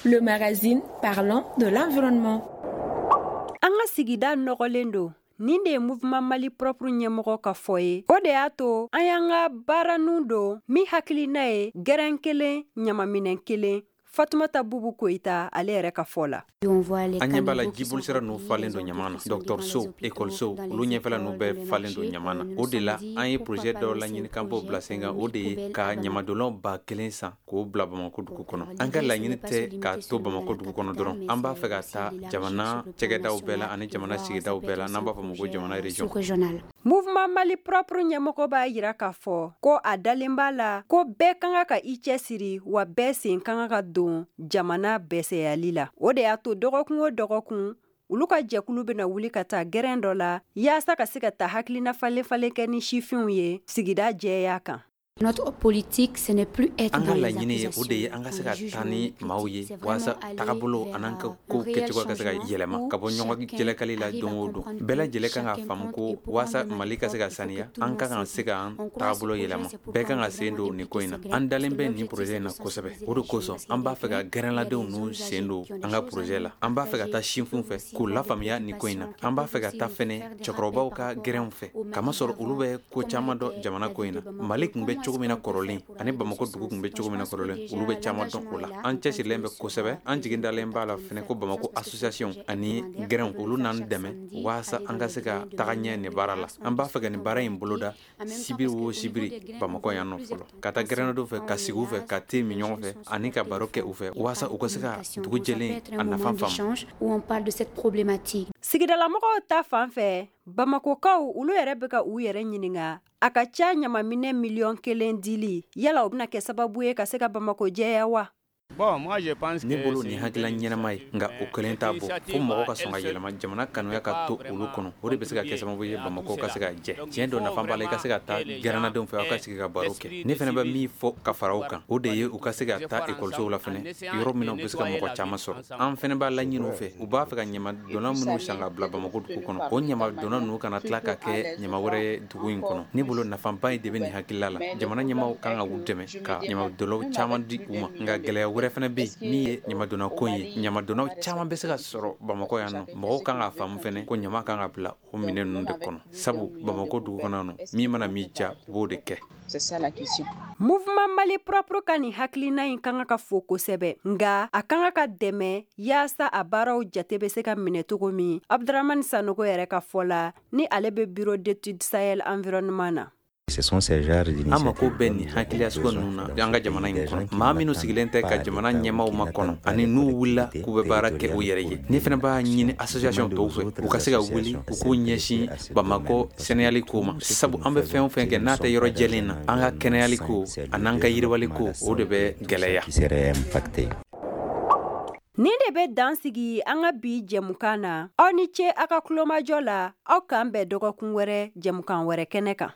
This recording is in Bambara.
le magazine parlant de l'environnement. Anga sigida nogolendo. Ninde mouvement Mali propre ɲɛmɔgɔ ka fɔ ye o de y'a to an y'an ka baaranu don min hakilina ye gɛrɛn kelen ɲamaminɛn kelen Fatumata Bubu Koita ale yɛrɛ ka fɔ la. An ɲɛ b'a la jiboli sira n'u falen don ɲama na docteur so école so olu ɲɛfɛla n'u bɛɛ falen don ɲama na o de la an ye projet dɔw laɲini kan b'o bila sen kan o de ye ka ɲamadonnaw 1000 san k'o bila Bamako dugu kɔnɔ an ka laɲini tɛ k'a to Bamako dugu kɔnɔ dɔrɔn an b'a fɛ ka taa jamana cɛkɛdaw bɛɛ la ani jamana sigidaw bɛɛ la n'an b'a fɔ ma ko jamana région. Mouvement Mali propre ɲɛmɔgɔ b'a yira k'a fɔ ko a dalen b'a la ko bɛɛ kan ka i cɛsiri wa bɛɛ sen kan ka don jamana bɛsɛyali la o de y'a to dɔgɔkun o dɔgɔkun olu ka jɛkulu bena wuli ka taa gɛrɛn dɔ la yaasa ka se ka taa hakilina falen kɛ ni sifinw ye sigida jɛya kan. Notre politique, ce n'est plus être dans les accusations. O de ye an ka se ka taa ni maaw ye waasa tagabolo an'an ka ko kɛcogo ka se ka yɛlɛma ka bɔ ɲɔgɔn jɛlɛkali la don o don bɛɛ lajɛlen kan ka faamu ko waasa Mali ka se ka saniya an ka kan se ka an tagabolo yɛlɛma bɛɛ kan ka sen don nin ko in na an dalen bɛ nin projet in na kosɛbɛ o de kosɔn an b'a fɛ ka gɛrɛnladenw n'u sen don an ka projet la an b'a fɛ ka taa sinfinw fɛ k'u lafaamuya nin ko in na an b'a fɛ ka taa fɛnɛ cɛkɔrɔbaw ka gɛrɛnw fɛ kamasɔrɔ olu bɛ ko caman dɔ jamana ko in na Mali kun bɛ cogo min na kɔrɔlen ani Bamako dugu kun bɛ cogo min na kɔrɔlen olu bɛ caman dɔn o la an cɛsirilen bɛ kosɛbɛ an jigin dalen b'a la fɛnɛ ko Bamako association ani gɛrɛnw olu n'an dɛmɛ waasa an ka se ka taga ɲɛ nin baara la an b'a fɛ ka nin baara in boloda sibiri o sibiri Bamako yan nɔ fɔlɔ ka taa gɛrɛn dɔw fɛ ka sigi u fɛ ka te min ɲɔgɔn fɛ ani ka baro kɛ u fɛ waasa u ka se ka dugu jɛlen a nafa faamu. Sigidalamɔgɔw ta fan fɛ Bamakokaw olu yɛrɛ bɛ ka u yɛrɛ ɲininka a ka ca ɲamaminɛ 1,000,000 dili yala o bɛna kɛ sababu ye ka se ka Bamako jɛya wa? Ne bolo nin hakilila ɲɛnama ye nka o kelen t'a bɔ fo mɔgɔw ka sɔn ka yɛlɛma jamana kanuya ka to olu kɔnɔ o de bɛ se ka kɛ sababu ye Bamako ka se ka jɛ tiɲɛ dɔ nafa b'a la i ka se ka taa gɛrɛnnadenw fɛ aw ka sigi ka baro kɛ ne fɛnɛ bɛ min fɔ ka fara o kan o de ye u ka se ka taa ekɔlisow la fɛnɛ yɔrɔ min u bɛ se ka mɔgɔ caman sɔrɔ an fɛnɛ b'a laɲini u fɛ u b'a fɛ ka ɲamadonna minnu san ka bila Bamako dugu kɔnɔ o ɲamadonna ninnu kana tila ka kɛ ɲama wɛrɛ ye dugu in kɔnɔ ne bolo nafaba ye de bɛ nin hakilila la jamana ɲɛmaw kan ka u dɛmɛ ka ɲamadonnaw caman di u ma nka gɛlɛya wɛrɛ fɛnɛ bɛ yen min ye ɲamadonna ko ye ɲamadonnaw caman bɛ se ka sɔrɔ Bamako yan nɔ mɔgɔw kan ka faamu fɛnɛ ko ɲama kan ka bila o minɛn ninnu de kɔnɔ sabu Bamako dugu kɔnɔ nɔ min mana min ja u b'o de kɛ. Mouvement Mali propre ka nin hakilina in kan ka fo kosɛbɛ nga a kan ka dɛmɛ yaasa a baaraw jate bɛ se ka minɛ cogo min Abdramane Sanogo yɛrɛ ka fɔ la ni ale bɛ bureau d'étude Sahel environnement na. An mako bɛ nin hakiliya sugu ninnu na an ka jamana in kɔnɔ maa minnu sigilen tɛ ka jamana ɲɛmaw ma kɔnɔ ani n'u wulila k'u bɛ baara kɛ u yɛrɛ ye ne fɛnɛ b'a ɲini association tɔw fɛ u ka se ka wuli u k'u ɲɛsin Bamako sɛnɛyali ko ma sabu an bɛ fɛn o fɛn kɛ n'a tɛ yɔrɔ jɛlen na an ka kɛnɛyali ko an'an ka yiriwali ko o de bɛ gɛlɛya. Nin de bɛ dan sigi an ka bi jɛmukan na aw ni ce a ka kulomajɔ la aw k'an bɛn dɔgɔkun wɛrɛ jɛmukan wɛrɛ kɛnɛ kan.